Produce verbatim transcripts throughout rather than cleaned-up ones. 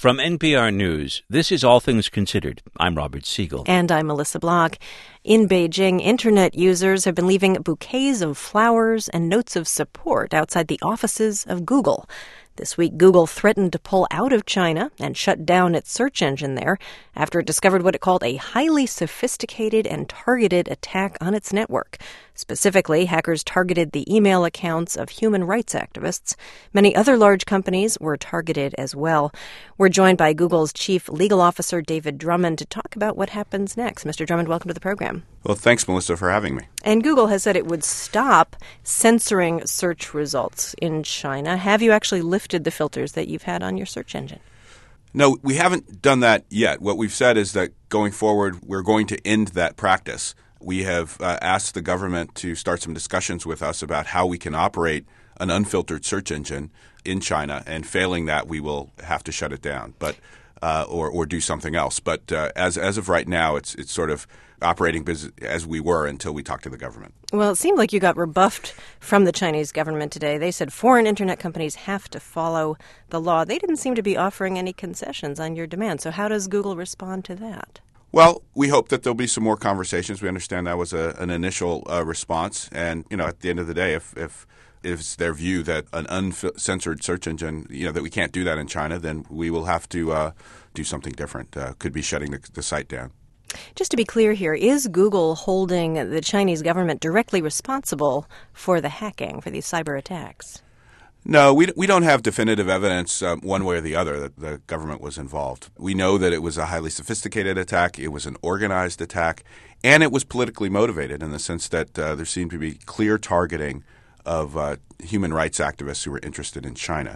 From N P R News, this is All Things Considered. I'm Robert Siegel. And I'm Melissa Block. In Beijing, Internet users have been leaving bouquets of flowers and notes of support outside the offices of Google. This week, Google threatened to pull out of China and shut down its search engine there after it discovered what it called a highly sophisticated and targeted attack on its network. Specifically, hackers targeted the email accounts of human rights activists. Many other large companies were targeted as well. We're joined by Google's Chief Legal Officer, David Drummond, to talk about what happens next. Mister Drummond, welcome to the program. Well, thanks, Melissa, for having me. And Google has said it would stop censoring search results in China. Have you actually lifted the filters that you've had on your search engine? No, we haven't done that yet. What we've said is that going forward, we're going to end that practice. We have uh, asked the government to start some discussions with us about how we can operate an unfiltered search engine in China, and failing that, we will have to shut it down, but uh, or or do something else. But uh, as as of right now, it's it's sort of operating business as we were until we talk to the government. Well, it seemed like you got rebuffed from the Chinese government today. They said foreign internet companies have to follow the law. They didn't seem to be offering any concessions on your demand. So how does Google respond to that? Well, we hope that there'll be some more conversations. We understand that was a, an initial uh, response. And, you know, at the end of the day, if, if if it's their view that an uncensored search engine, you know, that we can't do that in China, then we will have to uh, do something different. Uh, could be shutting the, the site down. Just to be clear here, is Google holding the Chinese government directly responsible for the hacking, for these cyber attacks? No, we we don't have definitive evidence um, one way or the other that the government was involved. We know that it was a highly sophisticated attack, it was an organized attack, and it was politically motivated in the sense that uh, there seemed to be clear targeting of uh, human rights activists who were interested in China.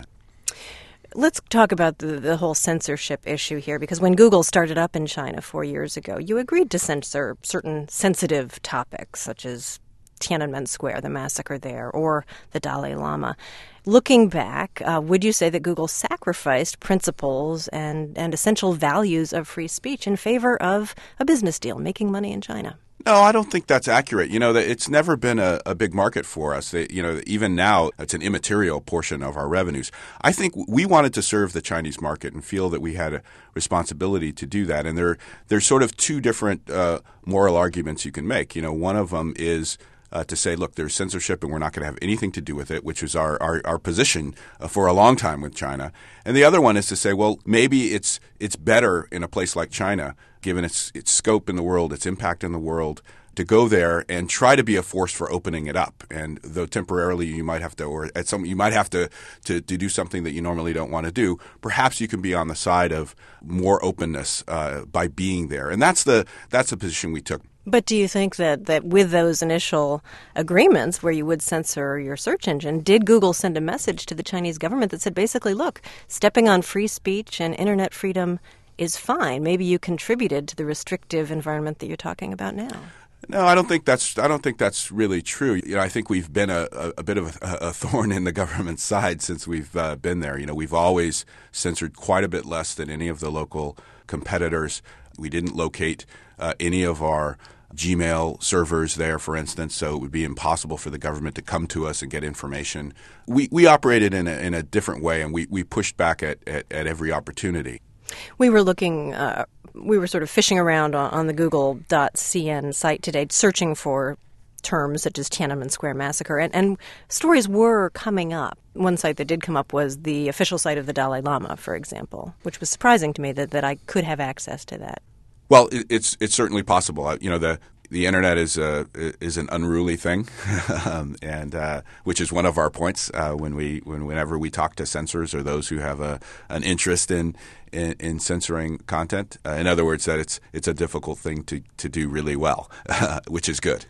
Let's talk about the, the whole censorship issue here, because when Google started up in China four years ago, you agreed to censor certain sensitive topics, such as Tiananmen Square, the massacre there, or the Dalai Lama. Looking back, uh, would you say that Google sacrificed principles and, and essential values of free speech in favor of a business deal, making money in China? No, I don't think that's accurate. You know, it's never been a, a big market for us. They, you know, even now, it's an immaterial portion of our revenues. I think we wanted to serve the Chinese market and feel that we had a responsibility to do that. And there, there's sort of two different uh, moral arguments you can make. You know, one of them is Uh, to say, look, there's censorship and we're not going to have anything to do with it, which is our, our, our position uh, for a long time with China. And the other one is to say, well, maybe it's it's better in a place like China, given its its scope in the world, its impact in the world, to go there and try to be a force for opening it up. And though temporarily you might have to, or at some, you might have to, to, to do something that you normally don't want to do, perhaps you can be on the side of more openness uh, by being there. And that's the that's the position we took. But do you think that, that with those initial agreements where you would censor your search engine, did Google send a message to the Chinese government that said basically, look, stepping on free speech and internet freedom is fine? Maybe you contributed to the restrictive environment that you're talking about now. No, I don't think that's. I don't think that's really true. You know, I think we've been a, a, a bit of a, a thorn in the government's side since we've uh, been there. You know, we've always censored quite a bit less than any of the local competitors. We didn't locate uh, any of our Gmail servers there, for instance, so it would be impossible for the government to come to us and get information. We we operated in a, in a different way, and we, we pushed back at, at, at every opportunity. We were looking, uh, we were sort of fishing around on, on the google dot c n site today, searching for terms such as Tiananmen Square massacre, and, and stories were coming up. One site that did come up was the official site of the Dalai Lama, for example, which was surprising to me that, that I could have access to that. Well, it's it's certainly possible. You know, the the internet is a is an unruly thing, um, and uh, which is one of our points uh, when we when whenever we talk to censors or those who have a an interest in in, in censoring content. Uh, in other words, that it's it's a difficult thing to to do really well, which is good.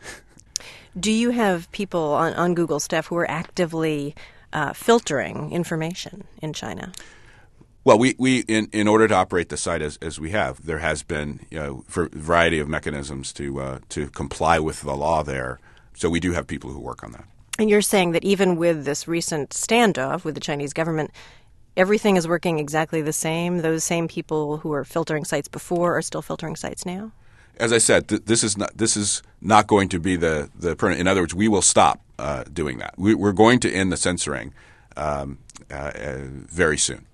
Do you have people on, on Google staff who are actively uh, filtering information in China? Well, we, we in, in order to operate the site as, as we have, there has been, you know, for a variety of mechanisms to uh, to comply with the law there. So we do have people who work on that. And you're saying that even with this recent standoff with the Chinese government, everything is working exactly the same? Those same people who were filtering sites before are still filtering sites now? As I said, th- this is not this is not going to be the the permanent. In other words, we will stop uh, doing that. We, we're going to end the censoring um, uh, uh, very soon.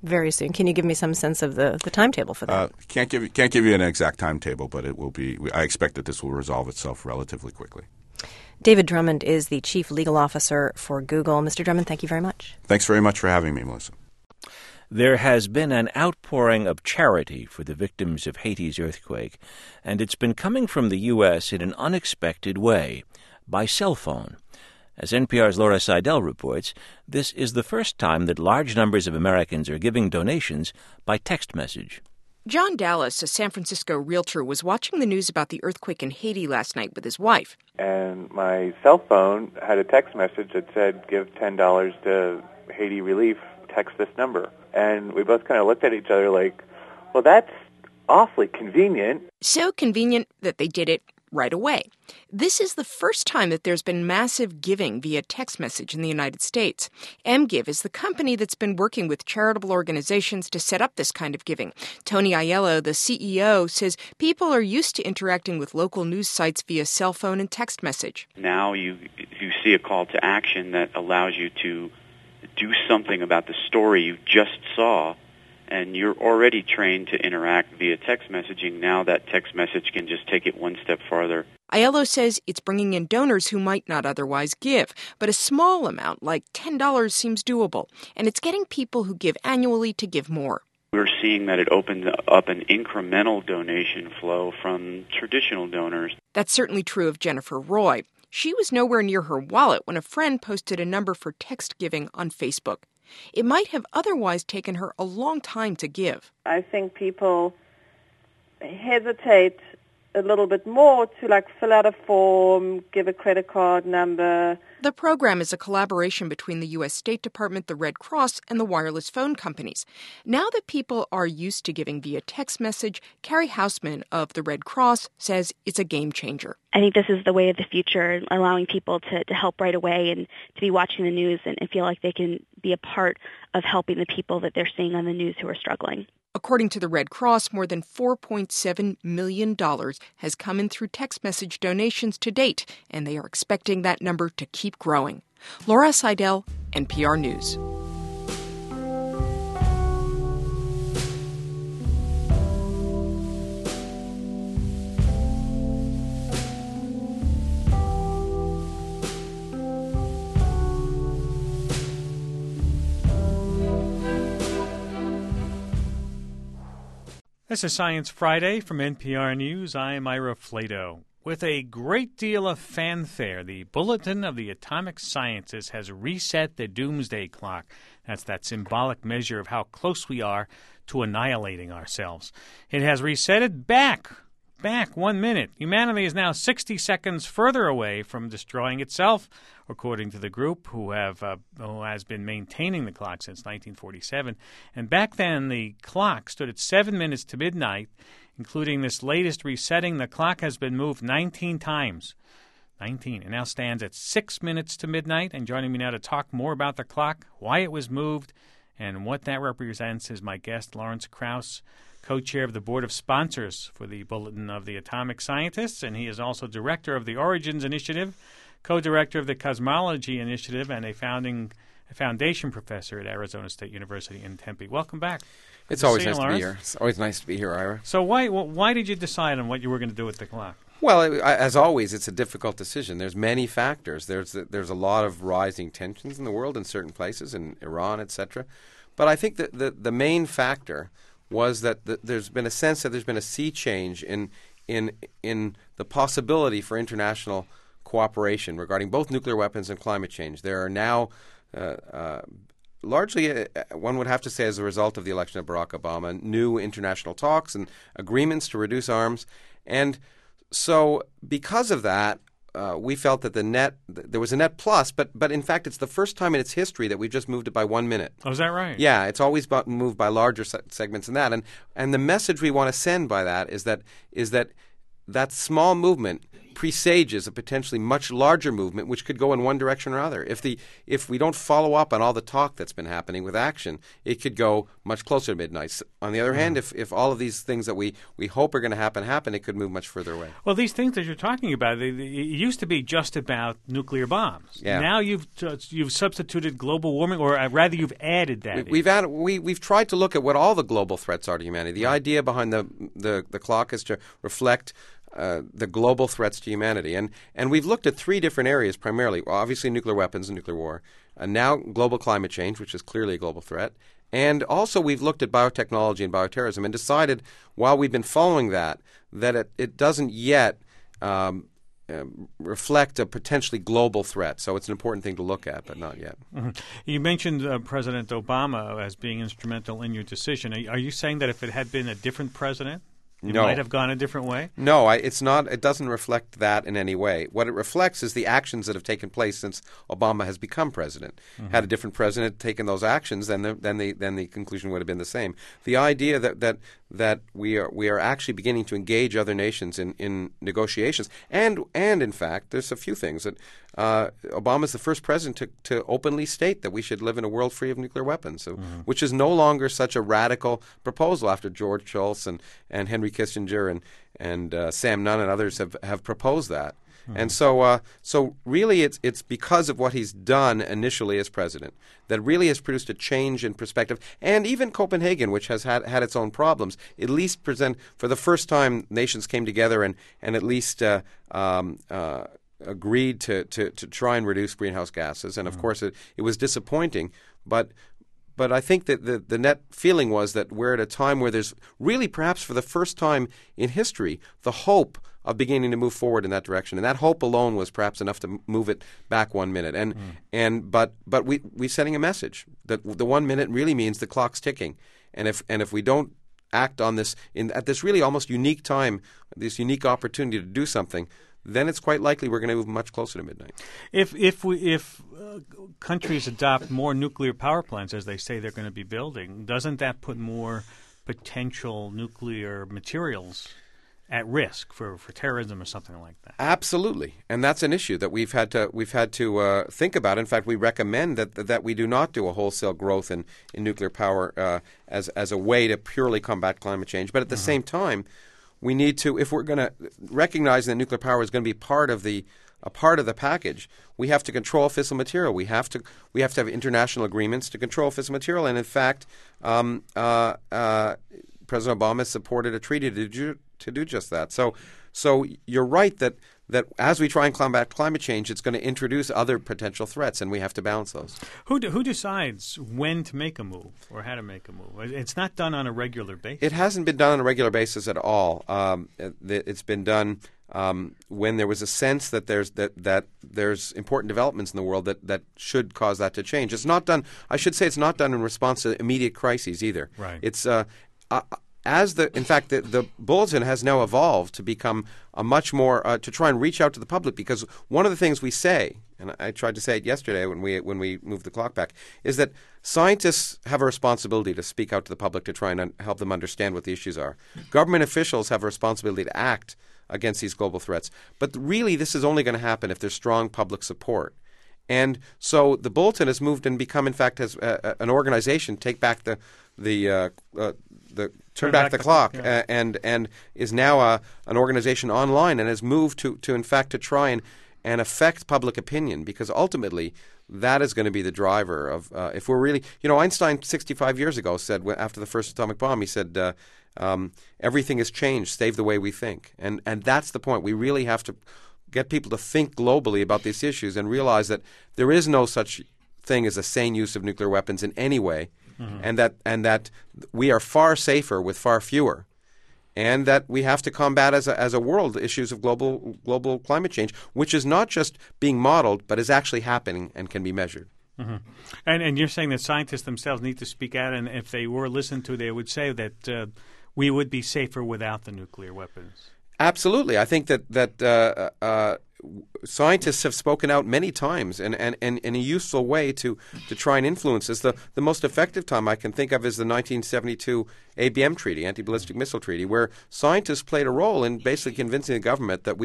Very soon. Can you give me some sense of the, the timetable for that? Uh, can't give you, can't give you an exact timetable, but it will be. I expect that this will resolve itself relatively quickly. David Drummond is the Chief Legal Officer for Google. Mister Drummond, thank you very much. Thanks very much for having me, Melissa. There has been an outpouring of charity for the victims of Haiti's earthquake, and it's been coming from the U S in an unexpected way, by cell phone. As N P R's Laura Seidel reports, this is the first time that large numbers of Americans are giving donations by text message. John Dallas, a San Francisco realtor, was watching the news about the earthquake in Haiti last night with his wife. And my cell phone had a text message that said, give ten dollars to Haiti Relief, text this number. And we both kind of looked at each other like, well, that's awfully convenient. So convenient that they did it right away. This is the first time that there's been massive giving via text message in the United States. MGive is the company that's been working with charitable organizations to set up this kind of giving. Tony Aiello, the C E O, says people are used to interacting with local news sites via cell phone and text message. Now you you see a call to action that allows you to do something about the story you just saw, and you're already trained to interact via text messaging. Now that text message can just take it one step farther. Aiello says it's bringing in donors who might not otherwise give, but a small amount, like ten dollars, seems doable, and it's getting people who give annually to give more. We're seeing that it opens up an incremental donation flow from traditional donors. That's certainly true of Jennifer Roy. She was nowhere near her wallet when a friend posted a number for text giving on Facebook. It might have otherwise taken her a long time to give. I think people hesitate a little bit more to like fill out a form, give a credit card number. The program is a collaboration between the U S State Department, the Red Cross, and the wireless phone companies. Now that people are used to giving via text message, Carrie Hausman of the Red Cross says it's a game changer. I think this is the way of the future, allowing people to, to help right away and to be watching the news and, and feel like they can be a part of helping the people that they're seeing on the news who are struggling. According to the Red Cross, more than four point seven million dollars has come in through text message donations to date, and they are expecting that number to keep growing. Laura Seidel, N P R News. This is Science Friday from N P R News. I am Ira Flato. With a great deal of fanfare, the Bulletin of the Atomic Sciences has reset the doomsday clock. That's that symbolic measure of how close we are to annihilating ourselves. It has reset it back, back one minute. Humanity is now sixty seconds further away from destroying itself, according to the group who have uh, who has been maintaining the clock since nineteen forty-seven. And back then, the clock stood at seven minutes to midnight. Including this latest resetting, the clock has been moved nineteen times. nineteen. It now stands at six minutes to midnight. And joining me now to talk more about the clock, why it was moved, and what that represents is my guest, Lawrence Krauss, co-chair of the Board of Sponsors for the Bulletin of the Atomic Scientists, and he is also director of the Origins Initiative, co-director of the Cosmology Initiative, and a founding a foundation professor at Arizona State University in Tempe. Welcome back. It's always nice to be here. It's always nice to be here, Ira. So why why did you decide on what you were going to do with the clock? Well, as always, it's a difficult decision. There's many factors. There's there's a lot of rising tensions in the world in certain places, in Iran, et cetera. But I think that the, the main factor was that the, there's been a sense that there's been a sea change in in in the possibility for international cooperation regarding both nuclear weapons and climate change. There are now uh, uh, largely, uh, one would have to say as a result of the election of Barack Obama, new international talks and agreements to reduce arms. And so because of that, uh, we felt that the net, th- there was a net plus, but but in fact it's the first time in its history that we've just moved it by one minute. Oh, is that right? Yeah, it's always bu- moved by larger se- segments than that. And and the message we want to send by that is that is that that small movement presages a potentially much larger movement which could go in one direction or other. If the if we don't follow up on all the talk that's been happening with action, it could go much closer to midnight. On the other mm. hand, if, if all of these things that we, we hope are going to happen happen, it could move much further away. Well, these things that you're talking about, they, they, it used to be just about nuclear bombs. Yeah. Now you've uh, you've substituted global warming, or uh, rather you've added that. We, we've added, we we've tried to look at what all the global threats are to humanity. The right. idea behind the, the the clock is to reflect Uh, the global threats to humanity. And and we've looked at three different areas primarily. Well, obviously nuclear weapons and nuclear war. And now global climate change, which is clearly a global threat. And also we've looked at biotechnology and bioterrorism and decided, while we've been following that, that it, it doesn't yet um, uh, reflect a potentially global threat. So it's an important thing to look at, but not yet. Mm-hmm. You mentioned uh, President Obama as being instrumental in your decision. Are, are you saying that if it had been a different president, It no. might have gone a different way? No, I, it's not. It doesn't reflect that in any way. What it reflects is the actions that have taken place since Obama has become president. Mm-hmm. Had a different president taken those actions, then the, then the then the conclusion would have been the same. The idea that that that we are we are actually beginning to engage other nations in, in negotiations, and and in fact, there's a few things that uh, Obama is the first president to, to openly state that we should live in a world free of nuclear weapons, so, mm-hmm. which is no longer such a radical proposal after George Shultz and, and Henry Kissinger and and uh, Sam Nunn and others have, have proposed that. Mm-hmm. And so uh, so really it's it's because of what he's done initially as president that really has produced a change in perspective. And even Copenhagen, which has had, had its own problems, at least present for the first time nations came together and, and at least uh, um, uh, agreed to, to, to try and reduce greenhouse gases. And of mm-hmm. course it, it was disappointing, but But I think that the, the net feeling was that we're at a time where there's really, perhaps for the first time in history, the hope of beginning to move forward in that direction. And that hope alone was perhaps enough to move it back one minute. And mm. and but but we we're sending a message that the one minute really means the clock's ticking. And if and if we don't act on this in at this really almost unique time, this unique opportunity to do something, then it's quite likely we're going to move much closer to midnight. If if we, if uh, countries adopt more nuclear power plants, as they say they're going to be building, doesn't that put more potential nuclear materials at risk for, for terrorism or something like that? Absolutely, and that's an issue that we've had to we've had to uh, think about. In fact, we recommend that that we do not do a wholesale growth in, in nuclear power uh, as as a way to purely combat climate change. But at the mm-hmm. same time, we need to, if we're going to recognize that nuclear power is going to be part of the a part of the package, we have to control fissile material. We have to we have to have international agreements to control fissile material. And in fact, um, uh, uh, President Obama supported a treaty to do, to do just that. So, so you're right that that as we try and combat climate change, it's going to introduce other potential threats, and we have to balance those. Who do, who decides when to make a move or how to make a move? It's not done on a regular basis. It hasn't been done on a regular basis at all. Um, it, it's been done um, when there was a sense that there's that, that there's important developments in the world that, that should cause that to change. It's not done. I should say it's not done in response to immediate crises either. Right. It's uh, uh, As the, in fact, the, the bulletin has now evolved to become a much more uh, to try and reach out to the public, because one of the things we say, and I tried to say it yesterday when we when we moved the clock back, is that scientists have a responsibility to speak out to the public to try and un- help them understand what the issues are. Government officials have a responsibility to act against these global threats. But really, this is only going to happen if there's strong public support. And so the bulletin has moved and become, in fact, as uh, an organization, take back the the uh, uh, the turn, turn back, back the, the clock, yeah. uh, and and is now a, an organization online and has moved to, to in fact to try and and affect public opinion, because ultimately that is going to be the driver of uh, if we're really, you know, Einstein sixty-five years ago said after the first atomic bomb, he said uh, um, everything has changed save the way we think, and and that's the point. We really have to get people to think globally about these issues and realize that there is no such thing as a sane use of nuclear weapons in any way, mm-hmm. and that and that we are far safer with far fewer, and that we have to combat as a, as a world issues of global global climate change, which is not just being modeled, but is actually happening and can be measured. Mm-hmm. And and you're saying that scientists themselves need to speak out, and if they were listened to, they would say that uh, we would be safer without the nuclear weapons. Absolutely. I think that that uh, uh, scientists have spoken out many times and, and, and in a useful way to, to try and influence this. The, the most effective time I can think of is the nineteen seventy-two A B M Treaty, Anti-Ballistic Missile Treaty, where scientists played a role in basically convincing the government that we,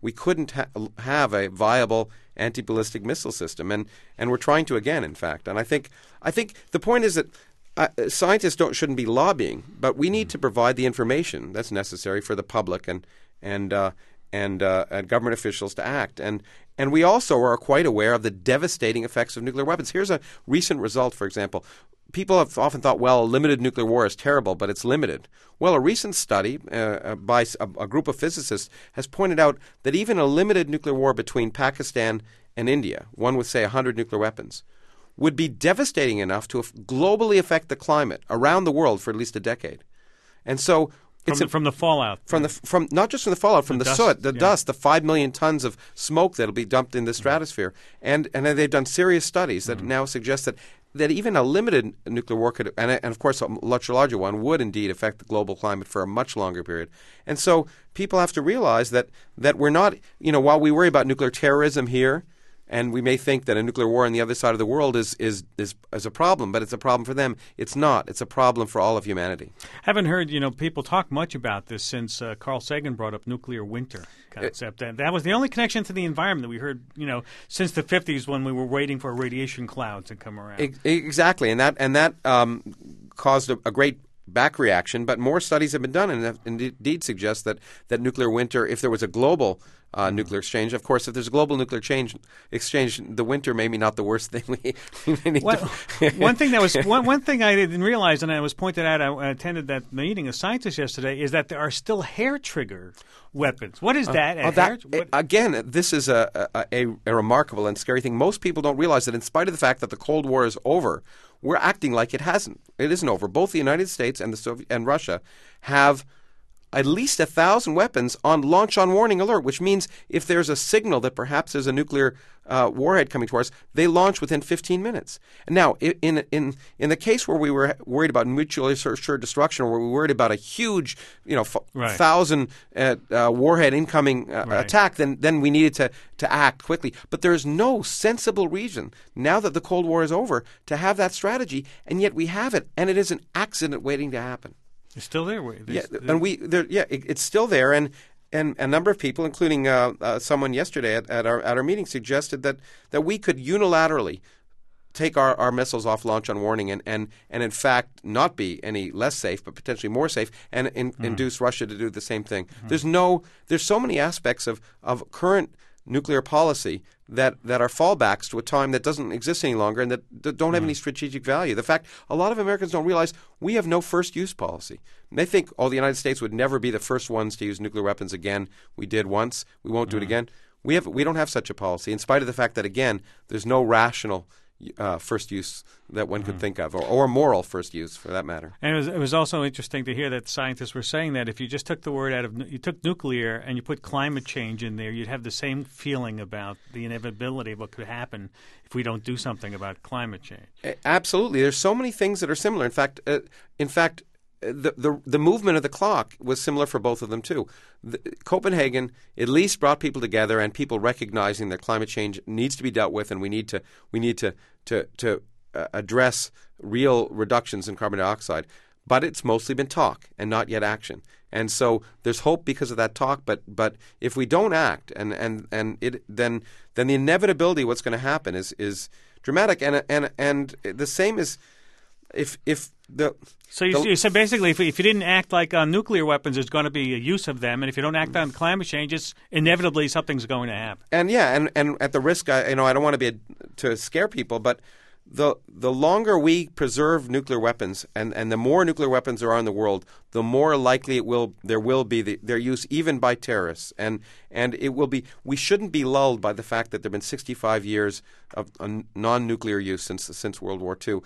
we couldn't ha- have a viable anti-ballistic missile system, and and we're trying to again, in fact. And I think I think the point is that uh, scientists don't shouldn't be lobbying, but we need to provide the information that's necessary for the public and and uh, and, uh, and government officials to act. And and we also are quite aware of the devastating effects of nuclear weapons. Here's a recent result, for example. People have often thought, well, a limited nuclear war is terrible, but it's limited. Well, a recent study uh, by a, a group of physicists has pointed out that even a limited nuclear war between Pakistan and India, one with, say, one hundred nuclear weapons, would be devastating enough to globally affect the climate around the world for at least a decade. And so From it's the, a, from the fallout. From the from not just from the fallout, from the, the, dust, soot, the yeah. dust, the five million tons of smoke that'll be dumped in the stratosphere, and and they've done serious studies that mm-hmm. now suggest that, that even a limited nuclear war could, and, and of course a much larger one, would indeed affect the global climate for a much longer period. And so people have to realize that that we're not, you know, while we worry about nuclear terrorism here, and we may think that a nuclear war on the other side of the world is, is is is a problem, but it's a problem for them. It's not. It's a problem for all of humanity. Haven't heard, you know, people talk much about this since uh, Carl Sagan brought up nuclear winter concept. It, that was the only connection to the environment that we heard, you know, since the fifties when we were waiting for a radiation cloud to come around. Ex- exactly, and that and that um, caused a, a great back reaction. But more studies have been done, and indeed suggest that that nuclear winter, if there was a global Uh, nuclear exchange. Of course, if there's a global nuclear change, exchange, the winter maybe not the worst thing we, we need well, to one thing that was one, one thing I didn't realize, and I was pointed out, I attended that meeting of scientists yesterday, is that there are still hair trigger weapons. What is that? Uh, oh, that hair, again, this is a, a, a, a remarkable and scary thing. Most people don't realize that in spite of the fact that the Cold War is over, we're acting like it hasn't. It isn't over. Both the United States and the Soviet and Russia have at least a thousand weapons on launch on warning alert, which means if there's a signal that perhaps there's a nuclear uh, warhead coming towards us, they launch within fifteen minutes. And now, in in in the case where we were worried about mutually assured destruction, or where we were worried about a huge, you know, f- right. thousand uh, uh, warhead incoming uh, right. attack, then then we needed to to act quickly. But there is no sensible reason now that the Cold War is over to have that strategy, and yet we have it, and it is an accident waiting to happen. It's still there. Yeah, and we, there, yeah, it, it's still there, and, and a number of people, including uh, uh, someone yesterday at, at our at our meeting, suggested that, that we could unilaterally take our, our missiles off launch on warning, and, and, and in fact not be any less safe, but potentially more safe, and in, mm. induce Russia to do the same thing. Mm. There's no, there's so many aspects of, of current nuclear policy that, that are fallbacks to a time that doesn't exist any longer and that, that don't have mm. any strategic value. The fact a lot of Americans don't realize we have no first-use policy. And they think, oh, the United States would never be the first ones to use nuclear weapons again. We did once. We won't mm. do it again. We have we don't have such a policy, in spite of the fact that, again, there's no rational Uh, first use that one could mm. think of, or, or moral first use, for that matter. And it was, it was also interesting to hear that scientists were saying that if you just took the word out of you took nuclear and you put climate change in there, you'd have the same feeling about the inevitability of what could happen if we don't do something about climate change. Absolutely, there's so many things that are similar. In fact, uh, in fact. The, the the movement of the clock was similar for both of them too. The, Copenhagen at least brought people together, and people recognizing that climate change needs to be dealt with, and we need to we need to to to uh, address real reductions in carbon dioxide. But it's mostly been talk and not yet action. And so there's hope because of that talk. But but if we don't act, and and and it then then the inevitability of what's going to happen is is dramatic. And and and the same is if if the So you, you said basically if, if you didn't act like on nuclear weapons, there's going to be a use of them, and if you don't act on climate change, it's inevitably something's going to happen. And yeah, and, and at the risk, I, you know, I don't want to be a, to scare people, but the the longer we preserve nuclear weapons, and, and the more nuclear weapons there are in the world, the more likely it will there will be the, their use even by terrorists, and and it will be. We shouldn't be lulled by the fact that there've been sixty-five years of non-nuclear use since since World War Two.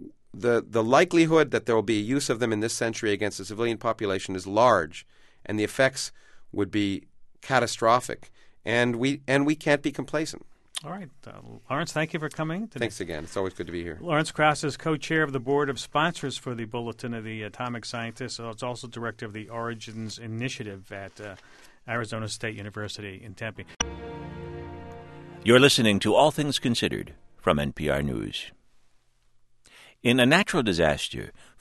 The the likelihood that there will be a use of them in this century against the civilian population is large, and the effects would be catastrophic. And we and we can't be complacent. All right. Uh, Lawrence, thank you for coming today. Thanks again. It's always good to be here. Lawrence Krauss is co-chair of the board of sponsors for the Bulletin of the Atomic Scientists. It's also director of the Origins Initiative at uh, Arizona State University in Tempe. You're listening to All Things Considered from N P R News. In a natural disaster,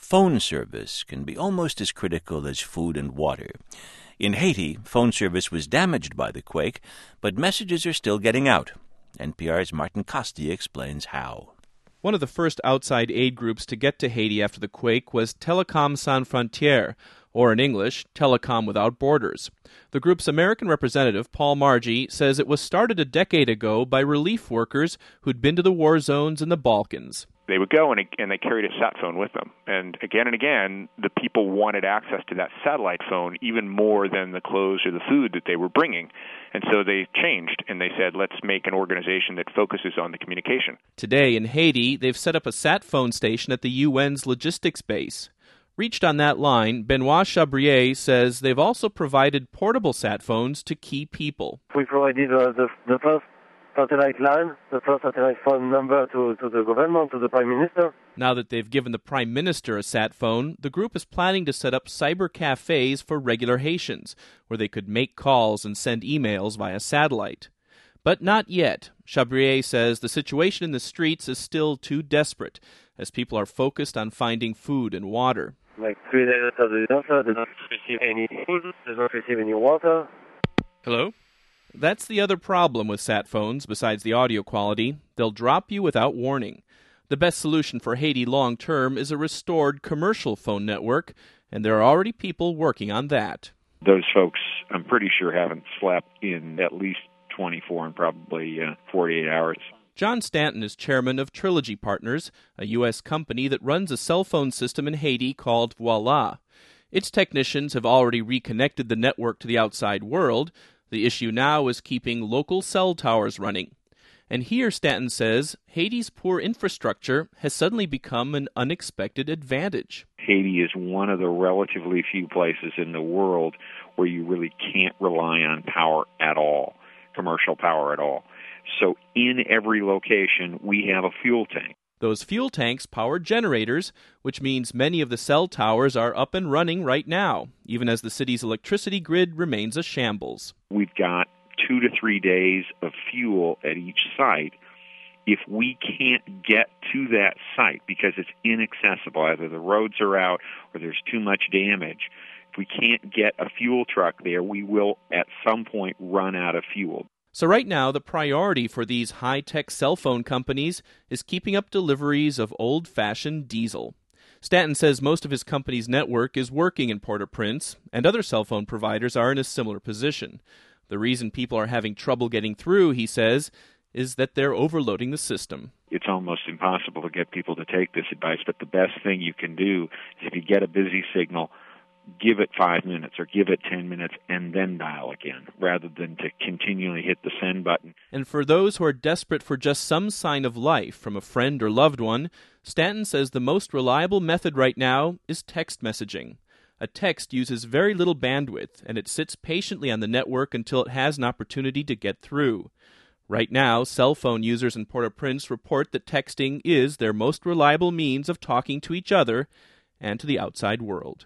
phone service can be almost as critical as food and water. In Haiti, phone service was damaged by the quake, but messages are still getting out. N P R's Martin Costi explains how. One of the first outside aid groups to get to Haiti after the quake was Télécom Sans Frontières, or in English, Telecom Without Borders. The group's American representative, Paul Margie, says it was started a decade ago by relief workers who'd been to the war zones in the Balkans. They would go and, and they carried a sat phone with them. And again and again, the people wanted access to that satellite phone even more than the clothes or the food that they were bringing. And so they changed, and they said, let's make an organization that focuses on the communication. Today in Haiti, they've set up a sat phone station at the U N's logistics base. Reached on that line, Benoit Chabrier says they've also provided portable sat phones to key people. We provided uh, the, the first satellite line, the first satellite phone number to, to the government, to the Prime Minister. Now that they've given the Prime Minister a sat phone, the group is planning to set up cyber cafes for regular Haitians, where they could make calls and send emails via satellite. But not yet. Chabrier says the situation in the streets is still too desperate, as people are focused on finding food and water. Like three days after the disaster, they don't receive any food, they don't receive any water. Hello? That's the other problem with sat phones, besides the audio quality. They'll drop you without warning. The best solution for Haiti long-term is a restored commercial phone network, and there are already people working on that. Those folks, I'm pretty sure, haven't slept in at least twenty-four and probably uh, forty-eight hours. John Stanton is chairman of Trilogy Partners, a U S company that runs a cell phone system in Haiti called Voila. Its technicians have already reconnected the network to the outside world. The issue now is keeping local cell towers running. And here, Stanton says, Haiti's poor infrastructure has suddenly become an unexpected advantage. Haiti is one of the relatively few places in the world where you really can't rely on power at all, commercial power at all. So in every location, we have a fuel tank. Those fuel tanks power generators, which means many of the cell towers are up and running right now, even as the city's electricity grid remains a shambles. We've got two to three days of fuel at each site. If we can't get to that site because it's inaccessible, either the roads are out or there's too much damage, if we can't get a fuel truck there, we will at some point run out of fuel. So right now, the priority for these high-tech cell phone companies is keeping up deliveries of old-fashioned diesel. Stanton says most of his company's network is working in Port-au-Prince, and other cell phone providers are in a similar position. The reason people are having trouble getting through, he says, is that they're overloading the system. It's almost impossible to get people to take this advice, but the best thing you can do is if you get a busy signal, give it five minutes or give it ten minutes and then dial again, rather than to continually hit the send button. And for those who are desperate for just some sign of life from a friend or loved one, Stanton says the most reliable method right now is text messaging. A text uses very little bandwidth, and it sits patiently on the network until it has an opportunity to get through. Right now, cell phone users in Port-au-Prince report that texting is their most reliable means of talking to each other and to the outside world.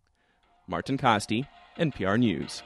Martin Costi, N P R News.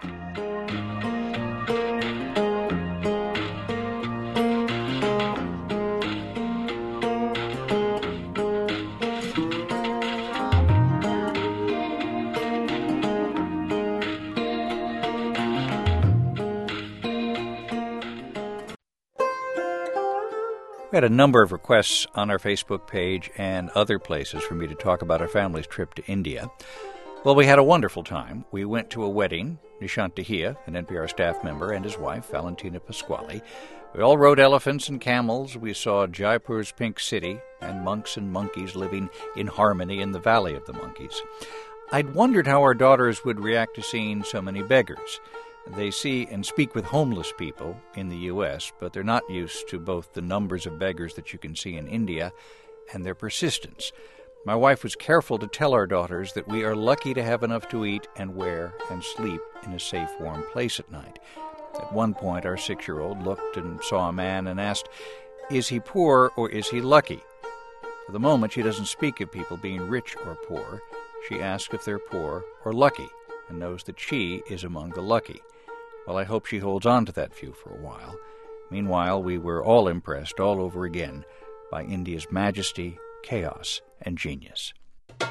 We had a number of requests on our Facebook page and other places for me to talk about our family's trip to India. Well, we had a wonderful time. We went to a wedding. Nishant Dahiya, an N P R staff member, and his wife, Valentina Pasquale. We all rode elephants and camels. We saw Jaipur's Pink City and monks and monkeys living in harmony in the Valley of the Monkeys. I'd wondered how our daughters would react to seeing so many beggars. They see and speak with homeless people in the U S, but they're not used to both the numbers of beggars that you can see in India and their persistence. My wife was careful to tell our daughters that we are lucky to have enough to eat and wear and sleep in a safe, warm place at night. At one point, our six-year-old looked and saw a man and asked, "Is he poor or is he lucky?" For the moment, she doesn't speak of people being rich or poor. She asks if they're poor or lucky and knows that she is among the lucky. Well, I hope she holds on to that view for a while. Meanwhile, we were all impressed all over again by India's majesty, chaos, and genius.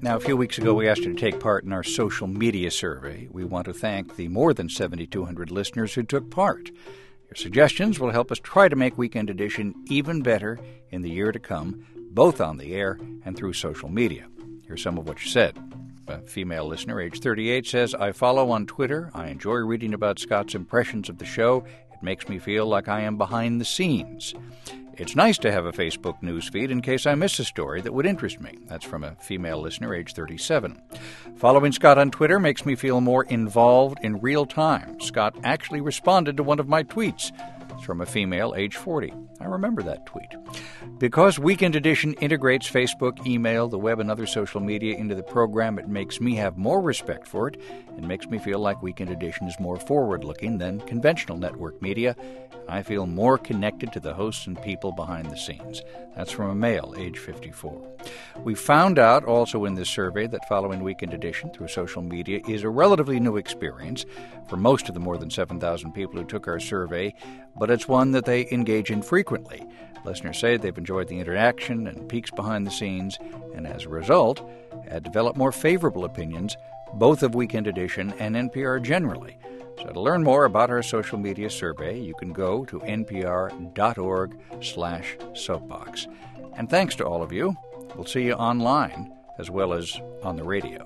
Now, a few weeks ago, we asked you to take part in our social media survey. We want to thank the more than seven thousand two hundred listeners who took part. Your suggestions will help us try to make Weekend Edition even better in the year to come, both on the air and through social media. Here's some of what you said. A female listener, age thirty-eight, says, I follow on Twitter. I enjoy reading about Scott's impressions of the show. It makes me feel like I am behind the scenes. It's nice to have a Facebook news feed in case I miss a story that would interest me. That's from a female listener, age thirty-seven. Following Scott on Twitter makes me feel more involved in real time. Scott actually responded to one of my tweets. It's from a female, age forty. I remember that tweet. Because Weekend Edition integrates Facebook, email, the web, and other social media into the program, it makes me have more respect for it and makes me feel like Weekend Edition is more forward-looking than conventional network media. I feel more connected to the hosts and people behind the scenes. That's from a male, age fifty-four. We found out also in this survey that following Weekend Edition through social media is a relatively new experience for most of the more than seven thousand people who took our survey, but it's one that they engage in frequently. Listeners say they've enjoyed the interaction and peeks behind the scenes, and as a result, have developed more favorable opinions, both of Weekend Edition and N P R generally. So to learn more about our social media survey, you can go to npr.org slash soapbox. And thanks to all of you. We'll see you online as well as on the radio.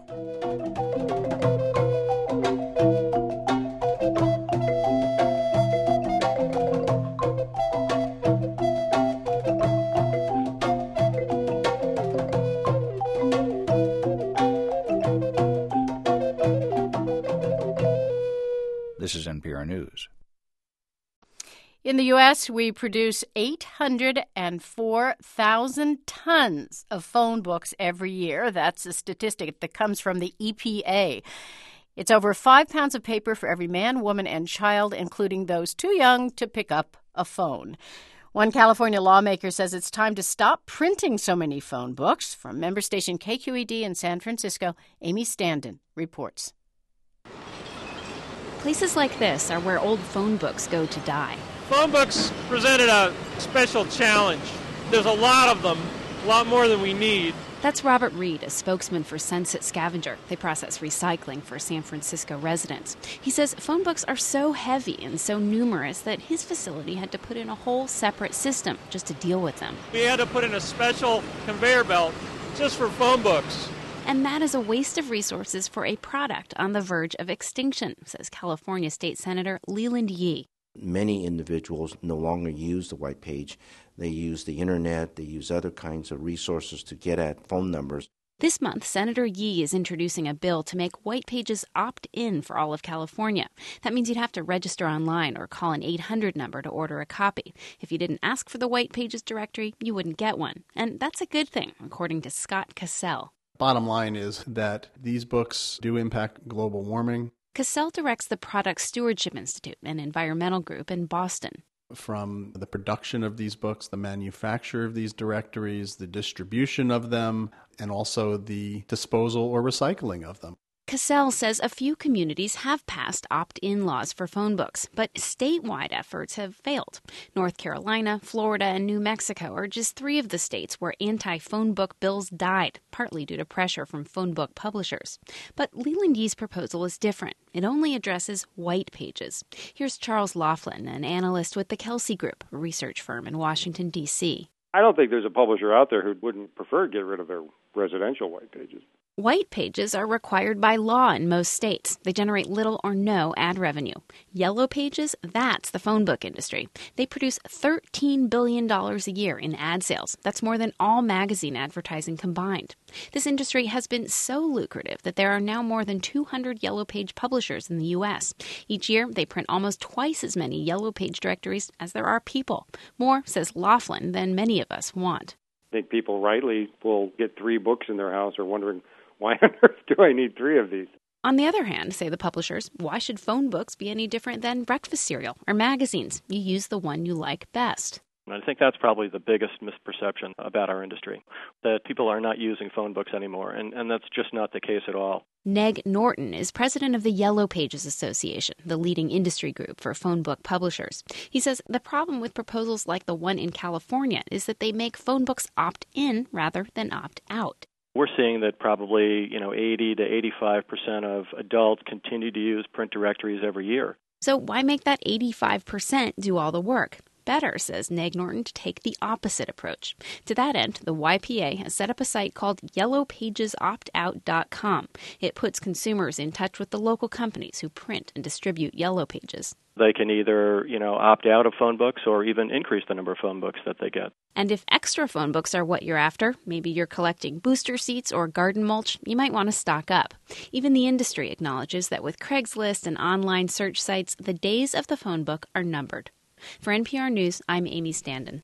This is N P R News. In the U S, we produce eight hundred four thousand tons of phone books every year. That's a statistic that comes from the E P A. It's over five pounds of paper for every man, woman, and child, including those too young to pick up a phone. One California lawmaker says it's time to stop printing so many phone books. From member station K Q E D in San Francisco, Amy Standen reports. Places like this are where old phone books go to die. Phone books presented a special challenge. There's a lot of them, a lot more than we need. That's Robert Reed, a spokesman for Sunset Scavenger. They process recycling for San Francisco residents. He says phone books are so heavy and so numerous that his facility had to put in a whole separate system just to deal with them. We had to put in a special conveyor belt just for phone books. And that is a waste of resources for a product on the verge of extinction, says California State Senator Leland Yee. Many individuals no longer use the white page. They use the internet, they use other kinds of resources to get at phone numbers. This month, Senator Yee is introducing a bill to make white pages opt-in for all of California. That means you'd have to register online or call an eight hundred number to order a copy. If you didn't ask for the white pages directory, you wouldn't get one. And that's a good thing, according to Scott Cassell. Bottom line is that these books do impact global warming. Cassell directs the Product Stewardship Institute, an environmental group in Boston. From the production of these books, the manufacture of these directories, the distribution of them, and also the disposal or recycling of them. Cassell says a few communities have passed opt-in laws for phone books, but statewide efforts have failed. North Carolina, Florida, and New Mexico are just three of the states where anti-phone book bills died, partly due to pressure from phone book publishers. But Leland Yee's proposal is different. It only addresses white pages. Here's Charles Laughlin, an analyst with the Kelsey Group, a research firm in Washington, D C I don't think there's a publisher out there who wouldn't prefer to get rid of their residential white pages. White pages are required by law in most states. They generate little or no ad revenue. Yellow pages, that's the phone book industry. They produce thirteen billion dollars a year in ad sales. That's more than all magazine advertising combined. This industry has been so lucrative that there are now more than two hundred yellow page publishers in the U S. Each year, they print almost twice as many yellow page directories as there are people. More, says Laughlin, than many of us want. I think people rightly will get three books in their house or wondering, why on earth do I need three of these? On the other hand, say the publishers, why should phone books be any different than breakfast cereal or magazines? You use the one you like best. I think that's probably the biggest misperception about our industry, that people are not using phone books anymore, and, and that's just not the case at all. Neg Norton is president of the Yellow Pages Association, the leading industry group for phone book publishers. He says the problem with proposals like the one in California is that they make phone books opt in rather than opt out. We're seeing that probably, you know, eighty to eighty-five percent of adults continue to use print directories every year. So why make that eighty-five percent do all the work? Better, says Nag Norton, to take the opposite approach. To that end, the Y P A has set up a site called yellow pages opt out dot com. It puts consumers in touch with the local companies who print and distribute Yellow Pages. They can either, you know, opt out of phone books or even increase the number of phone books that they get. And if extra phone books are what you're after, maybe you're collecting booster seats or garden mulch, you might want to stock up. Even the industry acknowledges that with Craigslist and online search sites, the days of the phone book are numbered. For N P R News, I'm Amy Standen.